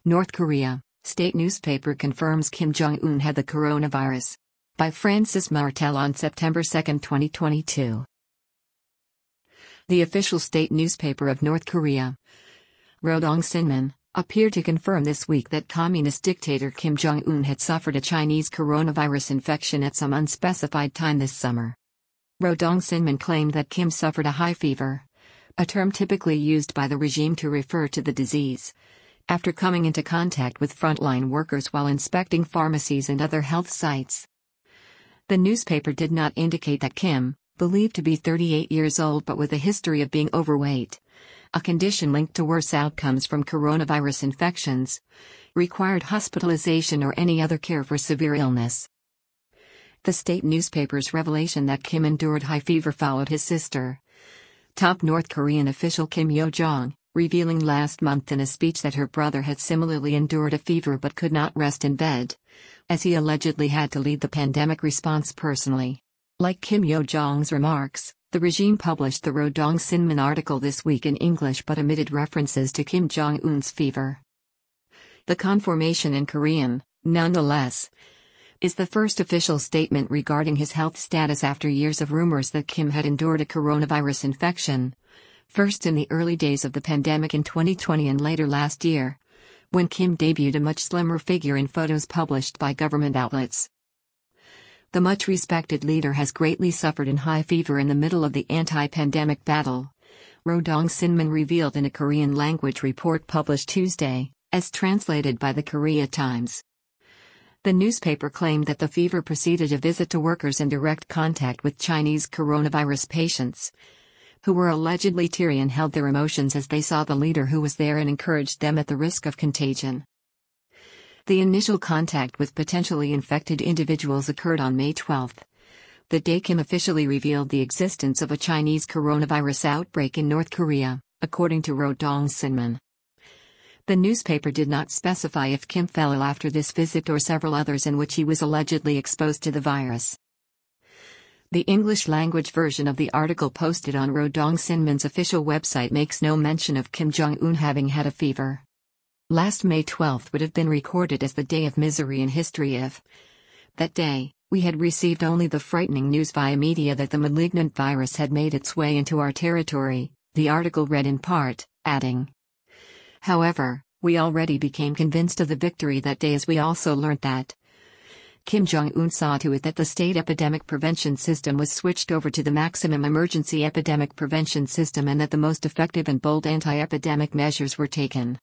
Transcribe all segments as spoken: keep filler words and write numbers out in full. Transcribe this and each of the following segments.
North Korea, state newspaper confirms Kim Jong-un had the coronavirus. By Francis Martel on September second, twenty twenty-two. The official state newspaper of North Korea, Rodong Sinmun, appeared to confirm this week that communist dictator Kim Jong-un had suffered a Chinese coronavirus infection at some unspecified time this summer. Rodong Sinmun claimed that Kim suffered a high fever, a term typically used by the regime to refer to the disease, after coming into contact with frontline workers while inspecting pharmacies and other health sites. The newspaper did not indicate that Kim, believed to be thirty-eight years old but with a history of being overweight, a condition linked to worse outcomes from coronavirus infections, required hospitalization or any other care for severe illness. The state newspaper's revelation that Kim endured high fever followed his sister, top North Korean official Kim Yo-jong, revealing last month in a speech that her brother had similarly endured a fever but could not rest in bed, as he allegedly had to lead the pandemic response personally. Like Kim Yo-jong's remarks, the regime published the Rodong Sinmun article this week in English but omitted references to Kim Jong-un's fever. The confirmation in Korean, nonetheless, is the first official statement regarding his health status after years of rumors that Kim had endured a coronavirus infection, first in the early days of the pandemic in twenty twenty and later last year, when Kim debuted a much slimmer figure in photos published by government outlets. The much-respected leader has greatly suffered in high fever in the middle of the anti-pandemic battle, Rodong Sinmun revealed in a Korean-language report published Tuesday, as translated by the Korea Times. The newspaper claimed that the fever preceded a visit to workers in direct contact with Chinese coronavirus patients, who were allegedly teary and held their emotions as they saw the leader who was there and encouraged them at the risk of contagion. The initial contact with potentially infected individuals occurred on May twelfth, the day Kim officially revealed the existence of a Chinese coronavirus outbreak in North Korea, according to Rodong Sinmun. The newspaper did not specify if Kim fell ill after this visit or several others in which he was allegedly exposed to the virus. The English-language version of the article posted on Rodong Sinmun's official website makes no mention of Kim Jong-un having had a fever. Last May twelfth would have been recorded as the day of misery in history if, that day, we had received only the frightening news via media that the malignant virus had made its way into our territory, the article read in part, adding. However, we already became convinced of the victory that day as we also learnt that Kim Jong-un saw to it that the state epidemic prevention system was switched over to the maximum emergency epidemic prevention system and that the most effective and bold anti-epidemic measures were taken.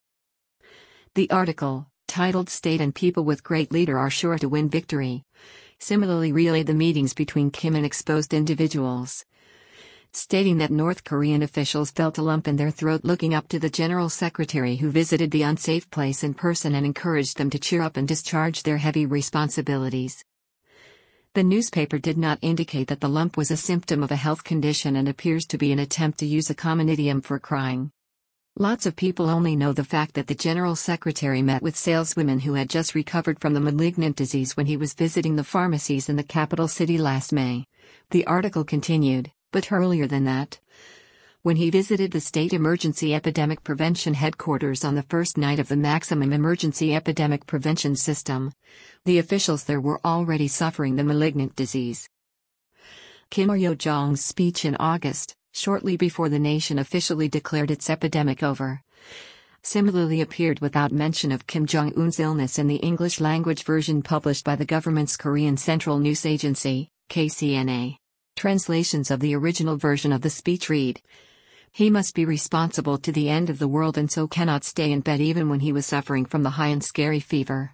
The article, titled State and People with Great Leader Are Sure to Win Victory, similarly relayed the meetings between Kim and exposed individuals, stating that North Korean officials felt a lump in their throat looking up to the general secretary who visited the unsafe place in person and encouraged them to cheer up and discharge their heavy responsibilities. The newspaper did not indicate that the lump was a symptom of a health condition and appears to be an attempt to use a common idiom for crying. Lots of people only know the fact that the general secretary met with saleswomen who had just recovered from the malignant disease when he was visiting the pharmacies in the capital city last May, the article continued. But earlier than that, when he visited the State Emergency Epidemic Prevention Headquarters on the first night of the Maximum Emergency Epidemic Prevention System, the officials there were already suffering the malignant disease. Kim Yo-jong's speech in August, shortly before the nation officially declared its epidemic over, similarly appeared without mention of Kim Jong-un's illness in the English-language version published by the government's Korean Central News Agency, K C N A. Translations of the original version of the speech read, "He must be responsible to the end of the world and so cannot stay in bed even when he was suffering from the high and scary fever."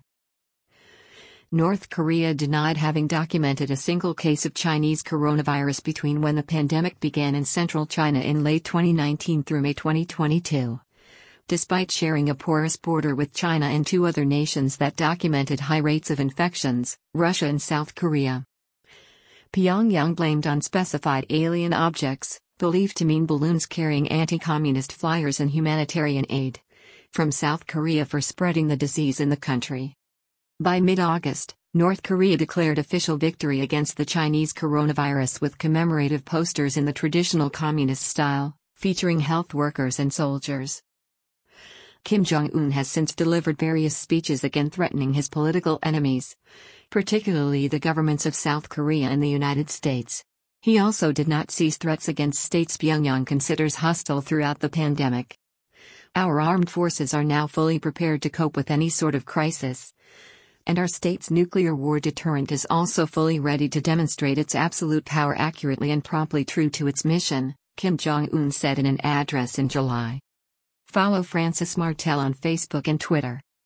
North Korea denied having documented a single case of Chinese coronavirus between when the pandemic began in central China in late twenty nineteen through May twenty twenty-two, despite sharing a porous border with China and two other nations that documented high rates of infections, Russia and South Korea. Pyongyang blamed unspecified alien objects, believed to mean balloons carrying anti-communist flyers and humanitarian aid, from South Korea for spreading the disease in the country. By mid-August, North Korea declared official victory against the Chinese coronavirus with commemorative posters in the traditional communist style, featuring health workers and soldiers. Kim Jong-un has since delivered various speeches again threatening his political enemies, particularly the governments of South Korea and the United States. He also did not cease threats against states Pyongyang considers hostile throughout the pandemic. Our armed forces are now fully prepared to cope with any sort of crisis. And our state's nuclear war deterrent is also fully ready to demonstrate its absolute power accurately and promptly true to its mission, Kim Jong-un said in an address in July. Follow Francis Martel on Facebook and Twitter.